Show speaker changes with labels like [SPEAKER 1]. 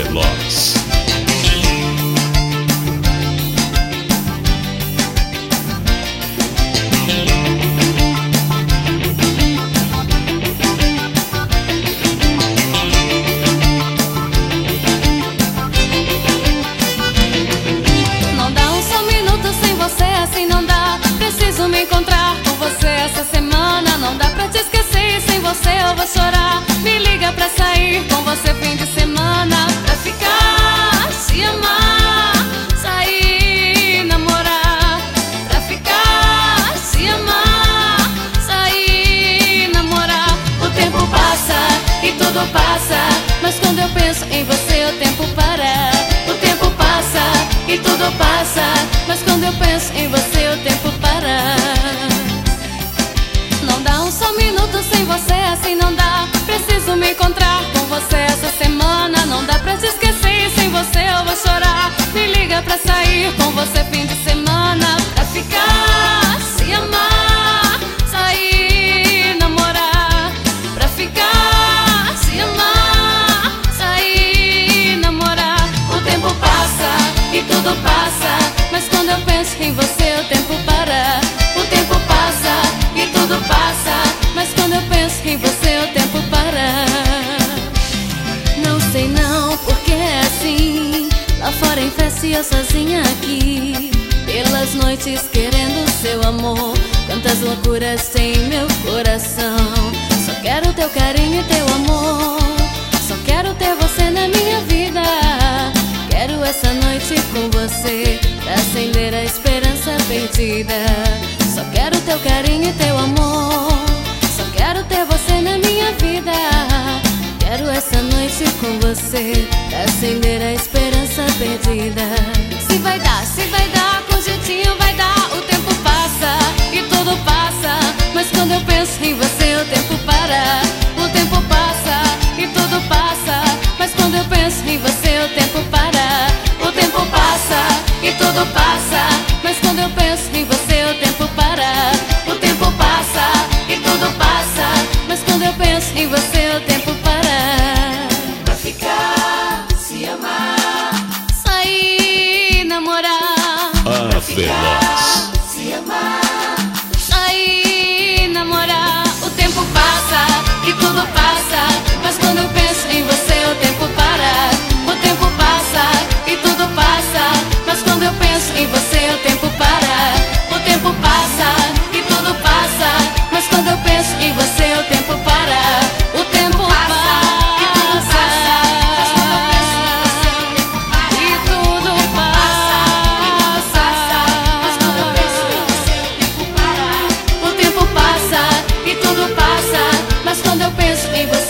[SPEAKER 1] Veloz.
[SPEAKER 2] Não dá um só minuto sem você, assim não dá. Preciso me encontrar com você essa semana. Não dá pra te esquecer, sem você eu vou chorar. Me liga pra sair com você fim de semana. Pra ficar, se amar, sair, namorar. Pra ficar, se amar, sair, namorar. O tempo passa e tudo passa, mas quando eu penso em você o tempo para. O tempo passa e tudo passa, mas quando eu penso em você o tempo para. Não dá um só minuto sem você, assim não dá. Preciso me encontrar com você essa semana. Não dá pra te esquecer, sem você eu vou chorar. Me liga pra sair com você fim de semana. Pra ficar, se amar, sair, namorar. Pra ficar, se amar, sair, namorar. O tempo passa e tudo passa, mas quando eu penso em você o tempo para. O tempo passa e tudo passa, mas quando eu penso em você o tempo para. Não sei não porque é assim, lá fora em festa e eu sozinha aqui, pelas noites querendo seu amor. Quantas loucuras tem meu coração. Só quero teu carinho e teu amor. Só quero ter você na minha vida. Quero essa noite com você, pra acender a esperança perdida. Só quero teu carinho e teu amor. Só quero ter você na minha vida. Quero essa noite com você, pra acender a esperança perdida. Se vai dar, com jeitinho vai dar. O tempo passa e tudo passa, mas quando eu penso em você o tempo para. O tempo passa e tudo passa, mas quando eu penso em você o tempo para. O tempo passa e tudo passa, mas quando eu penso em você o tempo para. O tempo passa e tudo passa, mas quando eu penso em você o tempo para. Pra ficar, se amar, sair, namorar.
[SPEAKER 1] A Veloz.
[SPEAKER 2] Se amar, sair, namorar. O tempo passa e tudo passa, mas quando eu penso em você o tempo para. O tempo passa e tudo passa, mas quando eu penso em você o tempo para. O tempo passa e tudo passa, mas quando eu penso em você o tempo para. O tempo passa e tudo passa, mas quando eu penso em você o tempo para. E tudo passa, mas quando eu penso em você o tempo para. O tempo passa e tudo passa, mas quando eu penso em você